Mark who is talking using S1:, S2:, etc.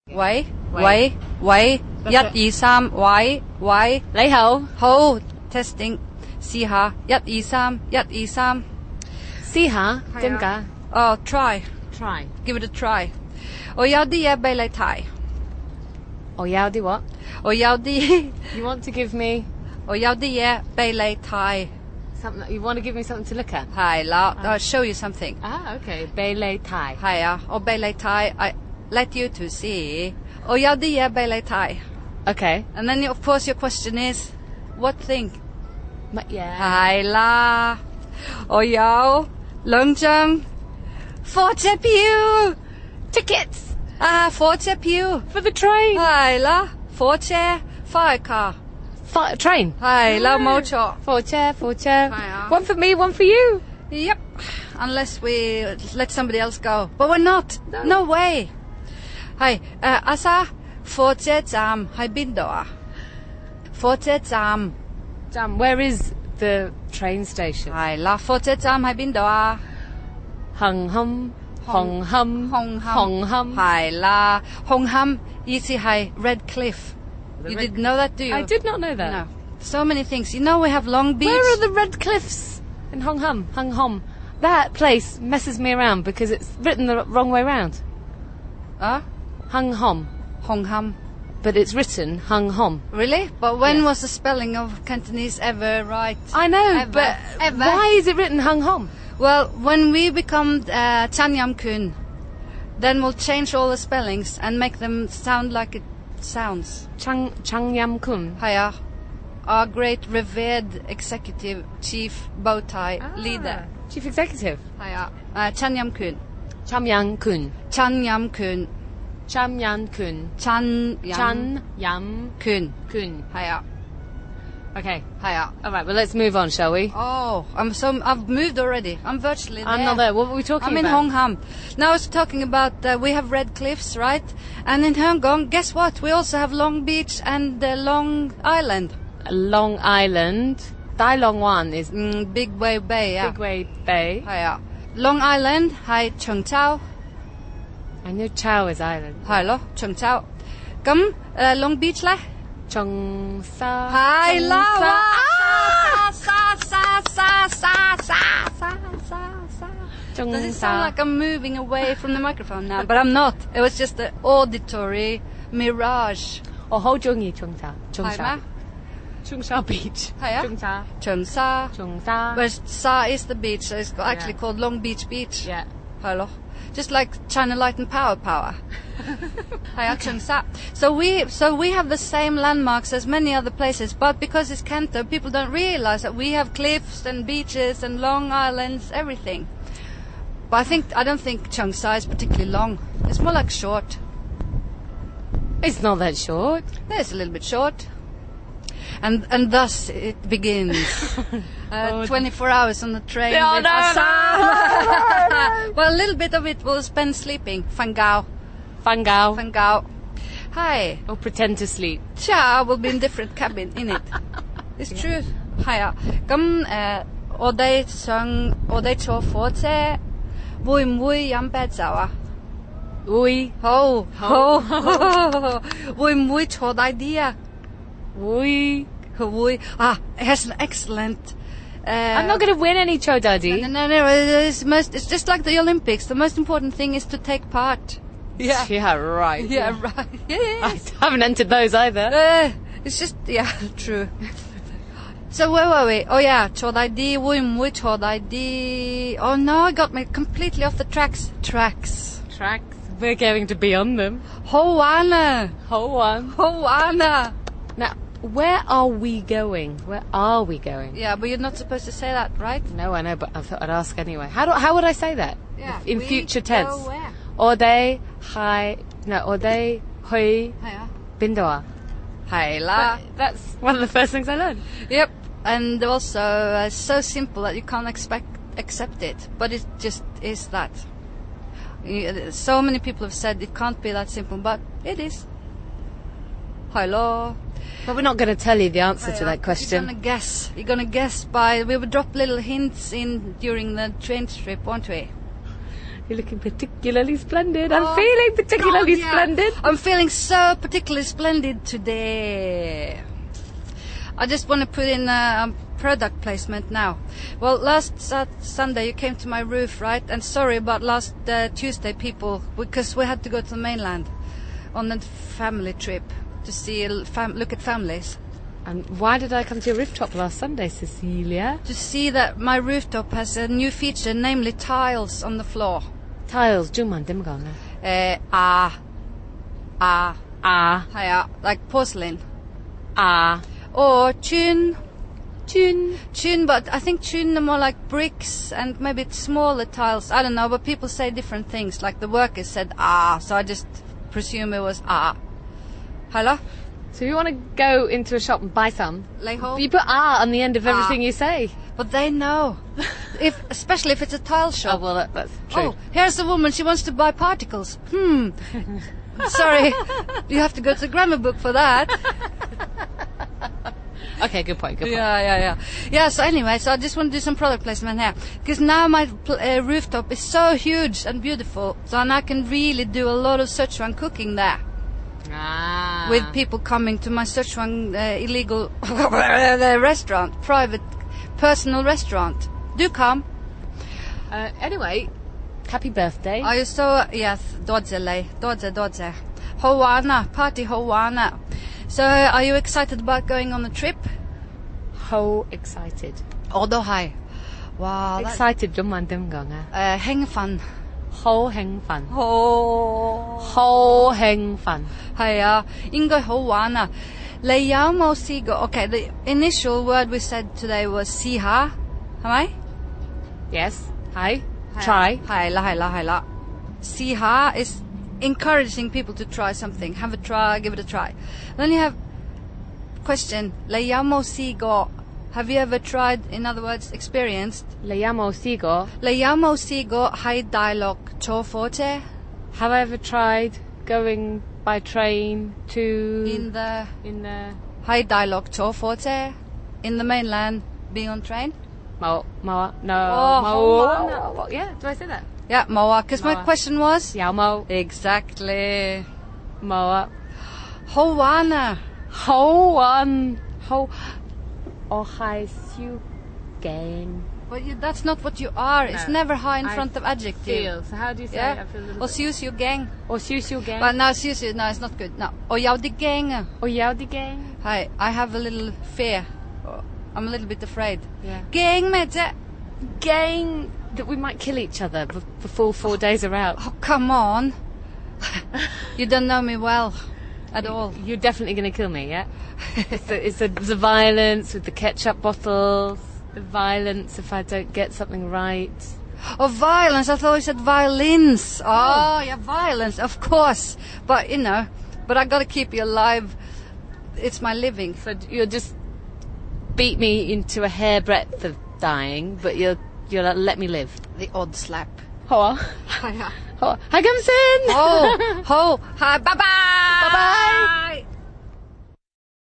S1: 喂喂喂，一二三，喂喂，
S2: 你好，
S1: 好 testing， 試下，一二三，一二三，
S2: 試下點解
S1: 哦 try
S2: ？Try，
S1: give it a try。我有啲嘢俾你睇，
S2: 我有啲 what？
S1: 我有啲
S2: You want to give me
S1: 我有啲嘢俾你睇，
S2: something? You want to give me something to look at?
S1: 係啦，I'll show you something。
S2: Okay. 俾你睇。
S1: 係啊，我俾你睇，I let you to see。我有啲嘢俾你睇。
S2: Okay.
S1: And then of course your question is what thing？
S2: 乜嘢？
S1: 係啦，我有兩張火車票
S2: Tickets
S1: 啊，火車票
S2: for the train.
S1: 係啦，火車 fire car
S2: Train.
S1: 係啦，冇錯。
S2: 火車。
S1: 啊。
S2: One for me, one for you.
S1: Yep, unless we let somebody else go, but we're not. No way. 係阿沙，火車站喺邊度啊？火車站
S2: Where is the train station?
S1: 係啦，火車站喺邊度啊？
S2: 紅磡。
S1: 紅磡係啦，紅磡意思係 Red Cliff. You didn't know that, do you?
S2: I did not know that.
S1: No. So many things. You know we have Long Beach.
S2: Where are the red cliffs in Hong Hom? That place messes me around because it's written the wrong way round. Hung Hom,
S1: Hong Ham.
S2: but it's written Hung Hom.
S1: Really? But when
S2: Yes.
S1: was the spelling of Cantonese ever right?
S2: I know,
S1: Ever.
S2: but
S1: Ever.
S2: why is it written Hung Hom?
S1: Well, when we become Chanyam Kun, then we'll change all the spellings and make them sound like it sounds.
S2: Chang Yam Kun.
S1: Hiya. Our great revered executive chief bow tie leader.
S2: Chief Executive.
S1: Hiya. Chanyam Kun.
S2: Cham Yang Kun.
S1: Chanyam Kun.
S2: Cham Yan Kun.
S1: Chan
S2: Yam
S1: Kun.
S2: Kun.
S1: Hiya.
S2: Okay.
S1: Hiya.
S2: All right, well, let's move on, shall we?
S1: Oh, I've moved already. I'm virtually there.
S2: I'm not there. What were we talking
S1: I'm in
S2: about?
S1: Hong Kong. Now I was talking about we have Red Cliffs, right? And in Hong Kong, guess what? We also have Long Beach and Long Island.
S2: Long Island. Dai Long Wan is
S1: Big Wave Bay, yeah.
S2: Big Wave Bay.
S1: Yeah. Long Island, hi Cheung Chau.
S2: I know Chao is island.
S1: Hi lo, Cheung Chau. Long Beach le?
S2: Cheong Sa.
S1: Hi
S2: Cheong
S1: la.
S2: Sa. Cheong
S1: Does it
S2: Sa.
S1: sound like I'm moving away from the microphone now? But I'm not. It was just an auditory mirage.
S2: 我好中意中沙，中
S1: 係
S2: 沙
S1: 咩？
S2: 中沙 beach，
S1: 係啊
S2: 中沙，
S1: Cheung Sa.
S2: 中沙
S1: But Sa is the beach, so it's actually
S2: Yeah.
S1: called Long Beach Beach.
S2: yeah.
S1: Hello. Just like China Light and Power. Hi, Cheung Sa. So we have the same landmarks as many other places, but because it's Canton, people don't realize that we have cliffs and beaches and long islands, everything. But I don't think Cheung Sa is particularly long. It's more like short.
S2: It's not that short.
S1: Yeah, it's a little bit short. And thus it begins. 24 hours on the train
S2: Oh,
S1: with
S2: no,
S1: Asa. Well, a little bit of it we'll spend sleeping. Fangao.
S2: Fangao.
S1: Hi.
S2: Or pretend to sleep.
S1: Cha will be in different cabin in it. It's true. Hiya. Og de kjører fortsatt. Hvor mye hjemmebedsaua?
S2: Ui.
S1: Ho. Hvor mye kjører de?
S2: Ui.
S1: Here's an excellent.
S2: I'm not going to win any Chodadi.
S1: No. It's just like the Olympics. The most important thing is to take part. Yeah.
S2: Yeah, right.
S1: Yeah, right.
S2: I haven't entered those either.
S1: It's just, yeah, true. So where were we? Oh yeah, Chodai Chodai. Oh no, I got me completely off the tracks.
S2: Tracks. We're going to be on them.
S1: Hoana.
S2: Now, where are we going?
S1: Yeah, but you're not supposed to say that, right?
S2: No, I know, but I thought I'd ask anyway. How would I say that?
S1: Yeah.
S2: In
S1: we
S2: future
S1: go
S2: tense.
S1: where?
S2: Hui,
S1: Hiya.
S2: Bindoa.
S1: Haila.
S2: That's one of the first things I learned.
S1: Yep. And also, it's so simple that you can't accept it. But it just is that. So many people have said it can't be that simple, but it is. Hello.
S2: But we're not going to tell you the answer to that question.
S1: You're gonna guess by, we will drop little hints in during the train trip, won't we?
S2: You're looking particularly splendid. I'm feeling particularly splendid.
S1: I'm feeling so particularly splendid today. I just want to put in a product placement now. Well, last Sunday you came to my roof, right? And sorry about last Tuesday, people, because we had to go to the mainland on a family trip to see look at families.
S2: And why did I come to your rooftop last Sunday, Cecilia?
S1: To see that my rooftop has a new feature, namely tiles on the floor.
S2: Tiles, Jungman Dimganga.
S1: Like porcelain. Or chun, but I think chun are more like bricks and maybe it's smaller tiles. I don't know, but people say different things. Like the workers said so I just presume it was Hello?
S2: So you want to go into a shop and buy some?
S1: Leho?
S2: You put on the end of everything you say.
S1: But they know. Especially if it's a tile shop.
S2: Oh, well, that's true.
S1: Oh, here's a woman, she wants to buy particles. Sorry, you have to go to the grammar book for that.
S2: Okay, good point.
S1: Yeah, so anyway, so I just want to do some product placement here. Because now my rooftop is so huge and beautiful, so I can really do a lot of Sichuan cooking there. With people coming to my Sichuan illegal restaurant, private, personal restaurant. Do come.
S2: Anyway, happy birthday.
S1: Are you so... Yes, dodze. Howana, party Howana. So, are you excited about going on a trip?
S2: How excited.
S1: Odohai. Wow.
S2: Excited, Jungman Dimganga.
S1: Heng fun.
S2: How heng fun.
S1: Ho.
S2: How heng fun.
S1: 係啊，應該好玩啊。你有冇試過 Okay, the initial word we said today was 試下，係咪？
S2: Yes. Hi. Try.
S1: 係啦。試下 is encouraging people to try something. Have a try, give it a try. Then you have question. 你有冇試過 Have you ever tried, in other words, experienced?
S2: 你有冇試過?
S1: 你有冇試過喺大陸坐火車?
S2: Have I ever tried going by train to...
S1: In the... 喺
S2: 喺
S1: 大陸坐火車 In the mainland, being on train?
S2: 冇啊 No.
S1: No.
S2: Yeah, do I say that?
S1: Yeah, 冇啊. Because my question was...
S2: 有冇?
S1: Exactly.
S2: 冇啊.
S1: 好玩啊.
S2: 好玩. 我係燒頸.
S1: But that's not what you are. It's never high in front of adjective.
S2: Feel. So how do you say I feel a little bit?
S1: 我少少驚.
S2: 我少少驚.
S1: But no, 少少, no, it's not good. No. 我有啲驚啊.
S2: 我有啲驚.
S1: Hi, I have a little fear. I'm a little bit afraid.
S2: Yeah.
S1: 驚咩啫?
S2: 驚 that we might kill each other before 4 days are out.
S1: Oh, come on. You don't know me well at all.
S2: You're definitely going to kill me, yeah? It's the violence with the ketchup bottles, the violence if I don't get something right.
S1: Oh, violence. I thought you said violins. Oh, yeah, violence, of course. But, but I got to keep you alive. It's my living.
S2: So you'll just beat me into a hairbreadth of dying, but you'll let me live.
S1: The odd slap.
S2: Hoa. Hi, Gamson.
S1: Hi, bye-bye.
S2: Bye-bye.